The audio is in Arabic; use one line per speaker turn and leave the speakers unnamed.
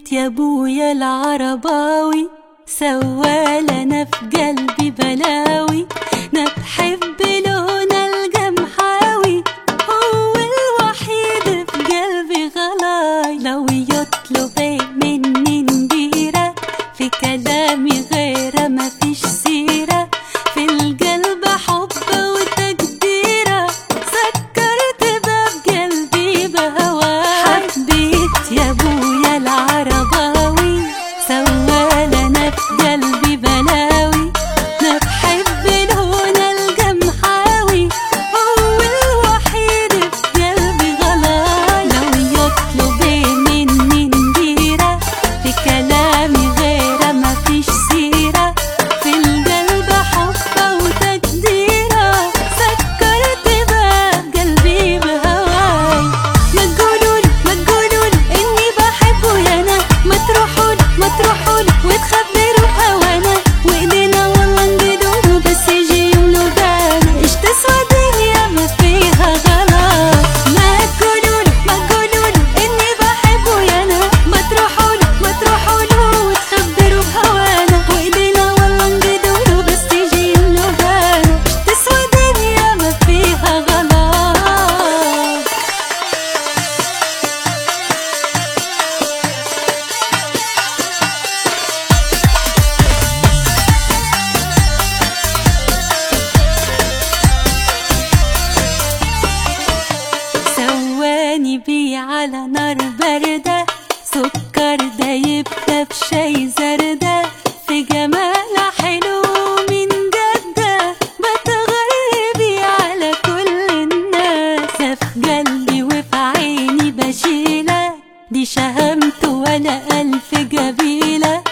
بيت يا ابويا العرباوي، سوالة انا في قلبي بلاوي. انا بحب لون الجمحاوي، هو الوحيد في قلبي غلاي. لو يطلب مني نديرة، في كلامي غيره مفيش سيرة. في القلب حب وتقديرة، سكرت باب قلبي بهواي. حبيت يا ابويا العرباوي، سوالة انا في قلبي بلاوي. انا بحب لون الجمحاوي، هو الوحيد في قلبي غلاي. لو يطلب مني نديرة، في كلامي غيره مفيش سيرة. في القلب حب وتقديرة، سكرت باب قلبي بهواي. ما تقولون اني بحبه يا انا، ما تروحون وتخبروا بهوانا. وايدينا والله نقدروا، بس يجي يوم نوبانا. ايش تسوى دنيا ما فيها غلط. ما تقولون اني بحبه يا انا، ما تروحون وتخبروا بهوانا. وايدينا والله نقدروا، بس يجي يوم نوبانا. ايش تسوى دنيا ما فيها غلط. سواني بيه على نار باردة، سكر دايبة في شاي زردة. في جمالة حلو من جدة، بتغربي على كل الناس. في قلبي وفي عيني بشيلة، دي شهمت ولا ألف جبيلة.